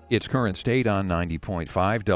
It's Current State on 90.5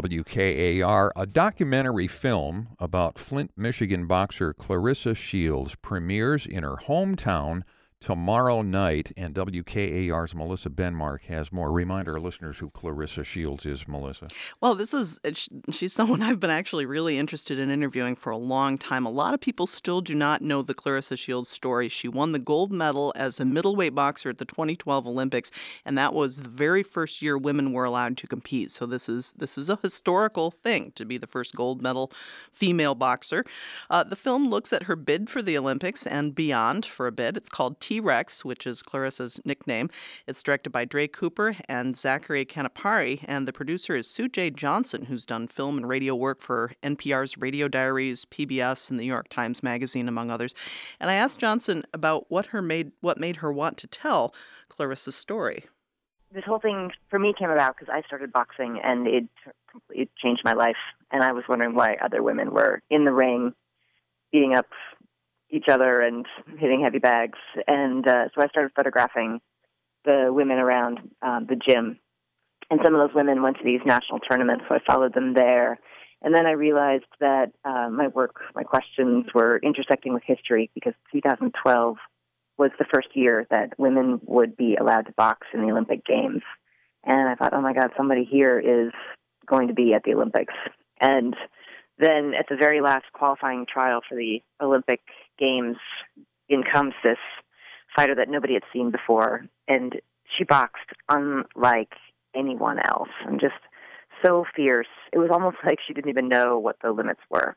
WKAR. A documentary film about Flint, Michigan boxer Claressa Shields premieres in her hometown tomorrow night, and WKAR's Melissa Benmark has more. Remind our listeners who Claressa Shields is, Melissa. Well, she's someone I've been actually really interested in interviewing for a long time. A lot of people still do not know the Claressa Shields story. She won the gold medal as a middleweight boxer at the 2012 Olympics, and that was the very first year women were allowed to compete. So this is a historical thing to be the first gold medal female boxer. The film looks at her bid for the Olympics and beyond for a bit. It's called T-Rex, which is Claressa's nickname. It's directed by Dre Cooper and Zachary Canapari, and the producer is Sue J. Johnson, who's done film and radio work for NPR's Radio Diaries, PBS, and the New York Times Magazine, among others. And I asked Johnson about what made her want to tell Claressa's story. This whole thing, for me, came about because I started boxing, and it completely changed my life. And I was wondering why other women were in the ring, beating up each other and hitting heavy bags. And so I started photographing the women around the gym. And some of those women went to these national tournaments, so I followed them there. And then I realized that my questions were intersecting with history, because 2012 was the first year that women would be allowed to box in the Olympic Games. And I thought, oh my God, somebody here is going to be at the Olympics. And then at the very last qualifying trial for the Olympic Games, in comes this fighter that nobody had seen before. And she boxed unlike anyone else, and just so fierce. It was almost like she didn't even know what the limits were.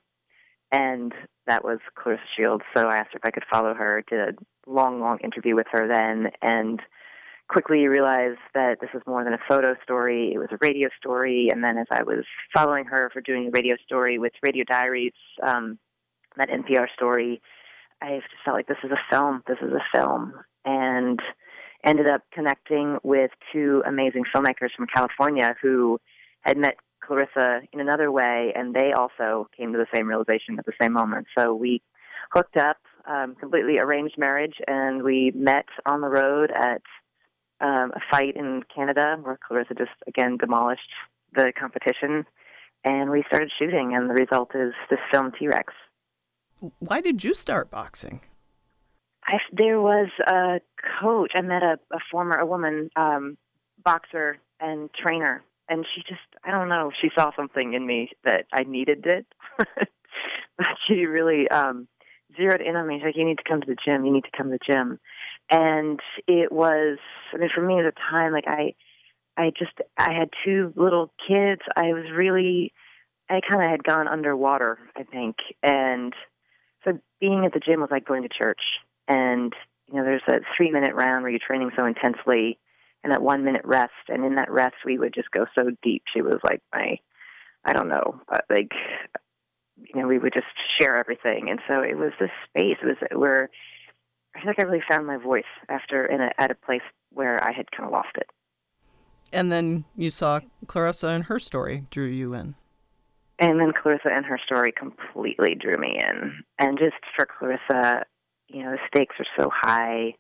And that was Claressa Shields. So I asked her if I could follow her, did a long interview with her then, and quickly realized that this was more than a photo story. It was a radio story. And then as I was following her for doing a radio story with Radio Diaries, that NPR story, I just felt like this is a film. And ended up connecting with two amazing filmmakers from California who had met Claressa in another way, and they also came to the same realization at the same moment. So we hooked up, completely arranged marriage, and we met on the road at a fight in Canada where Claressa just, again, demolished the competition, and we started shooting, and the result is this film, T-Rex. Why did you start boxing? There was a coach. I met a woman boxer and trainer, and she just, I don't know, she saw something in me that I needed it. But she really zeroed in on me. She's like, you need to come to the gym. And it was, I mean, for me at the time, like I had two little kids. I kind of had gone underwater, I think. And so being at the gym was like going to church. And, you know, there's a 3-minute round where you're training so intensely, and that 1-minute rest. And in that rest, we would just go so deep. She was like we would just share everything. And so it was this space. It was where I think I really found my voice at a place where I had kind of lost it. And then you saw Claressa and her story drew you in. And then Claressa and her story completely drew me in. And just for Claressa, you know, the stakes are so high.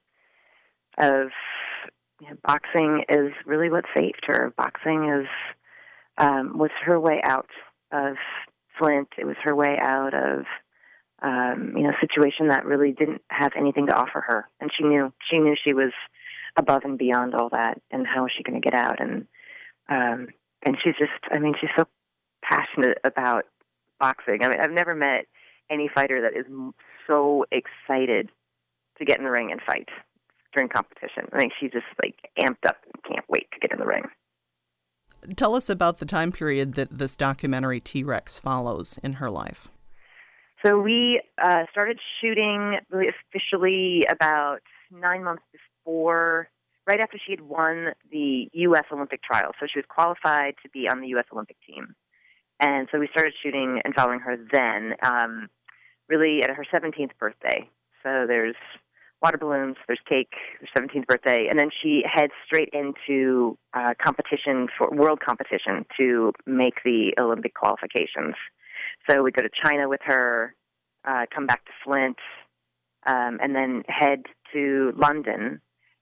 Boxing is really what saved her. Boxing was her way out of Flint. It was her way out of a situation that really didn't have anything to offer her. And she knew she was above and beyond all that. And how was she going to get out? And she's just, I mean, she's so passionate about boxing. I mean, I've never met any fighter that is so excited to get in the ring and fight during competition. I think she's just like amped up and can't wait to get in the ring. Tell us about the time period that this documentary T-Rex follows in her life. So we started shooting really officially about 9 months before, right after she had won the U.S. Olympic trial. So she was qualified to be on the U.S. Olympic team. And so we started shooting and following her then, really at her 17th birthday. So there's water balloons, there's cake, her 17th birthday, and then she heads straight into world competition to make the Olympic qualifications. So we go to China with her, come back to Flint, and then head to London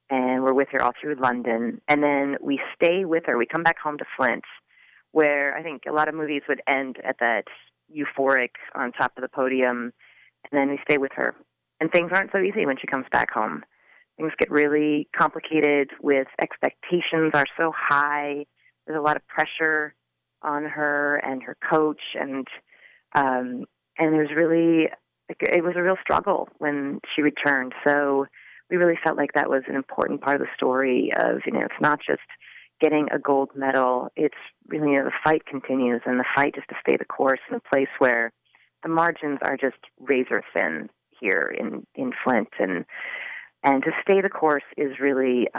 and we're with her all through London. And then we stay with her. We come back home to Flint, where I think a lot of movies would end at that euphoric on top of the podium, and then we stay with her. And things aren't so easy when she comes back home. Things get really complicated with expectations are so high. There's a lot of pressure on her and her coach, and there's really, it was a real struggle when she returned. So we really felt like that was an important part of the story of, it's not just getting a gold medal. It's really, the fight continues, and the fight just to stay the course in a place where the margins are just razor thin here in Flint. And to stay the course is really,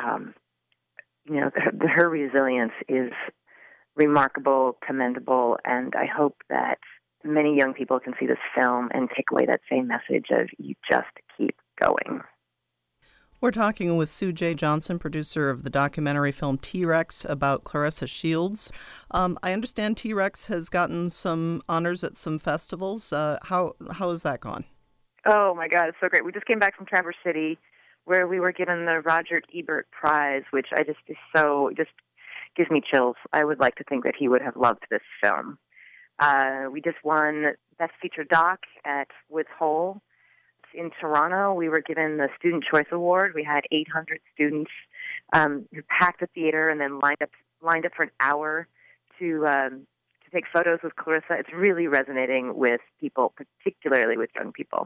her resilience is remarkable, commendable, and I hope that many young people can see this film and take away that same message of you just keep going. We're talking with Sue J. Johnson, producer of the documentary film T-Rex about Clarissa Shields. I understand T-Rex has gotten some honors at some festivals. How has that gone? Oh, my God, it's so great. We just came back from Traverse City, where we were given the Roger Ebert Prize, which just gives me chills. I would like to think that he would have loved this film. We just won Best Feature Doc at Woods Hole. In Toronto, we were given the Student Choice Award. We had 800 students who packed the theater and then lined up for an hour to take photos with Clarissa. It's really resonating with people, particularly with young people.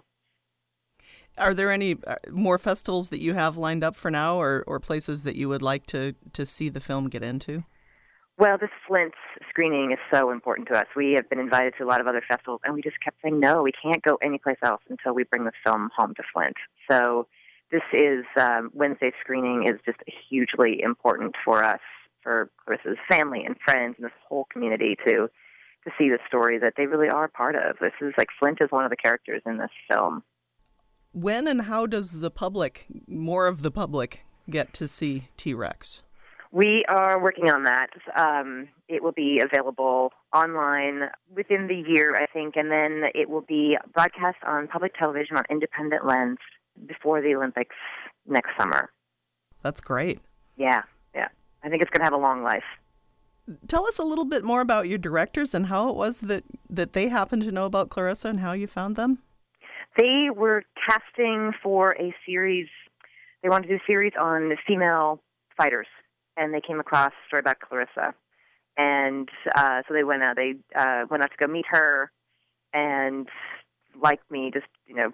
Are there any more festivals that you have lined up for now, or places that you would like to see the film get into? Well, this Flint screening is so important to us. We have been invited to a lot of other festivals, and we just kept saying, no, we can't go anyplace else until we bring the film home to Flint. So this is, Wednesday's screening is just hugely important for us, for Clarissa's family and friends and this whole community to see the story that they really are part of. This is like Flint is one of the characters in this film. When and how does more of the public, get to see T-Rex? We are working on that. It will be available online within the year, I think, and then it will be broadcast on public television on Independent Lens before the Olympics next summer. That's great. Yeah. I think it's going to have a long life. Tell us a little bit more about your directors and how it was that they happened to know about Clarissa and how you found them. They were casting for a series. They wanted to do a series on female fighters, and they came across a story about Clarissa. And so they went out. They went out to go meet her, and like me, just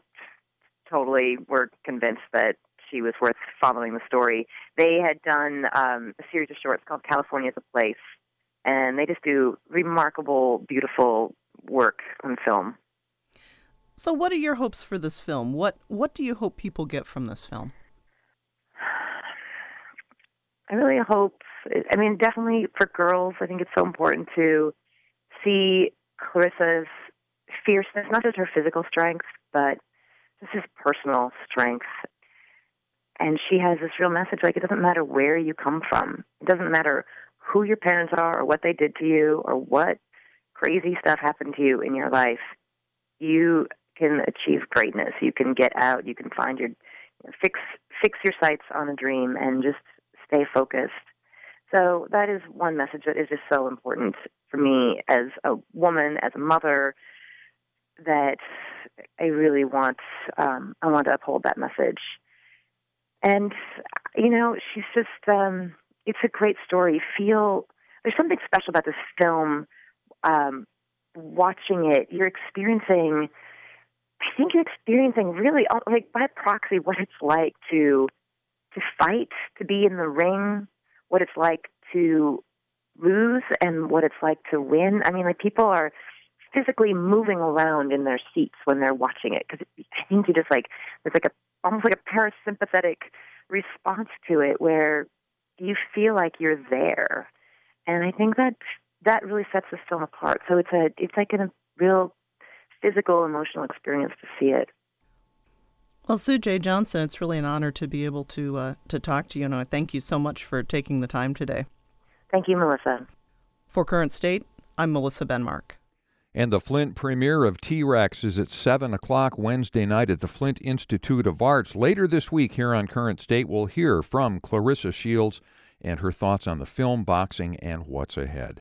totally were convinced that she was worth following the story. They had done a series of shorts called California's a Place, and they just do remarkable, beautiful work on film. So what are your hopes for this film? What do you hope people get from this film? I really hope, definitely for girls, I think it's so important to see Clarissa's fierceness, not just her physical strength, but just his personal strength. And she has this real message, like it doesn't matter where you come from. It doesn't matter who your parents are or what they did to you or what crazy stuff happened to you in your life. You can achieve greatness. You can get out. You can find fix your sights on a dream and just stay focused. So that is one message that is just so important for me as a woman, as a mother, that I really want, I want to uphold that message. And, she's just, it's a great story. There's something special about this film. Watching it, you're experiencing really, like by proxy, what it's like to fight, to be in the ring, what it's like to lose, and what it's like to win. People are physically moving around in their seats when they're watching it, because I think you just there's almost like a parasympathetic response to it where you feel like you're there. And I think that really sets this film apart. So it's like a real physical, emotional experience to see it. Well, Sue J. Johnson, it's really an honor to be able to talk to you, and I thank you so much for taking the time today. Thank you, Melissa. For Current State, I'm Melissa Benmark. And the Flint premiere of T-Rex is at 7 o'clock Wednesday night at the Flint Institute of Arts. Later this week here on Current State, we'll hear from Clarissa Shields and her thoughts on the film, boxing, and what's ahead.